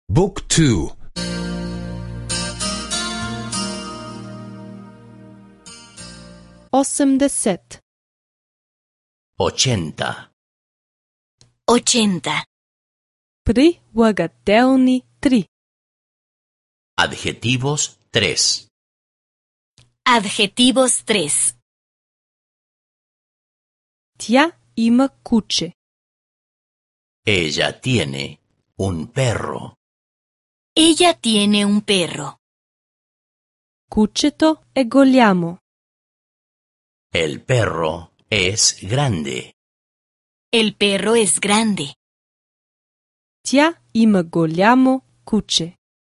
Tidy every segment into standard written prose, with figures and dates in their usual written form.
Book 2. 80. 80. 80. Прилагателни 3. Adjetivos 3. Adjetivos 3. Тя има куче. Ella tiene un perro. Ella tiene un perro. Кучето е голямо. El perro es grande. El perro es grande. Тя има голямо куче.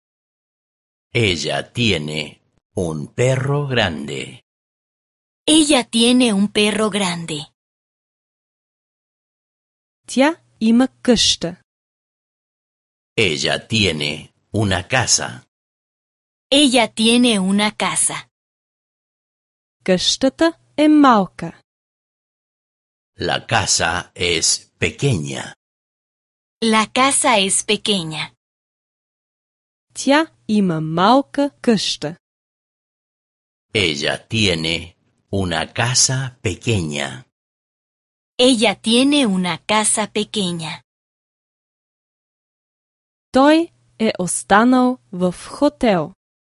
Ella tiene un perro grande. Ella tiene un perro grande. Тя има къща. Ella tiene una casa. Ella tiene una casa. Къщата е малка. La casa es pequeña. La casa es pequeña. Тя има малка къща. Ella tiene una casa pequeña. Ella tiene una casa pequeña. Той е останал в хотел.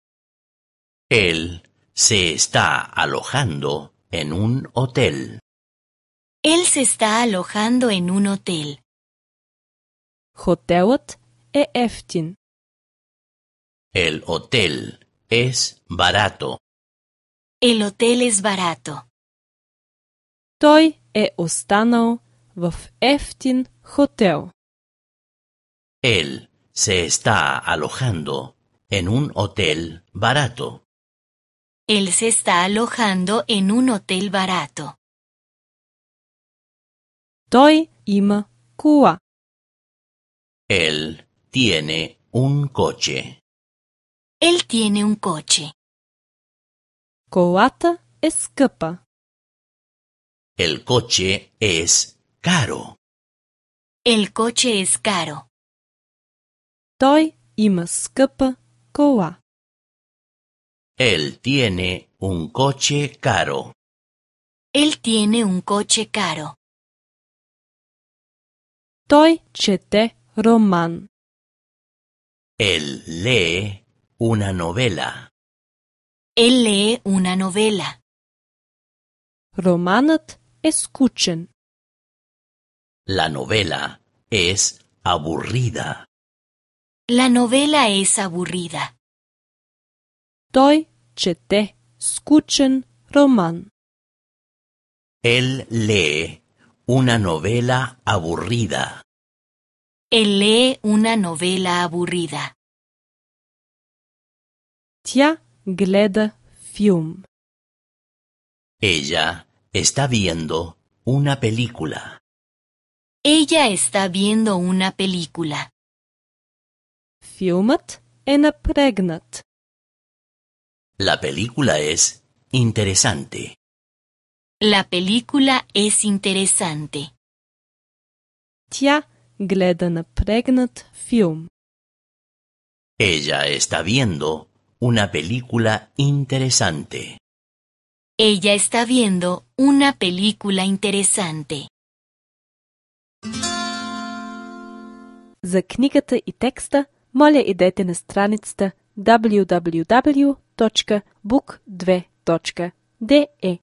Él se está alojando en un hotel. Él se está alojando en un hotel. Хотелът е ефтин. El hotel es barato. El hotel es barato. Той е останал в ефтин хотел. Él se está alojando en un hotel barato. Él se está alojando en un hotel barato. Той има кола. Él tiene un coche. Él tiene un coche. Колата е скъпа. El coche es caro. El coche es caro. Той има скъпа кола. Él tiene un coche caro. Él tiene un coche caro. Той чете роман. Él lee una novela. Él lee una novela. Романът е скучен. La novela es aburrida. La novela es aburrida. Той чете скучен роман. Él lee una novela aburrida. Él lee una novela aburrida. Тя гледа филм. Ella está viendo una película. Ella está viendo una película. Филмът е напрегнат. La película es interesante. La película es interesante. Тя гледа напрегнат филм. Ella está viendo una película interesante. Ella está viendo una película interesante. За книгата и текста, моля идете на страницата www.book2.de.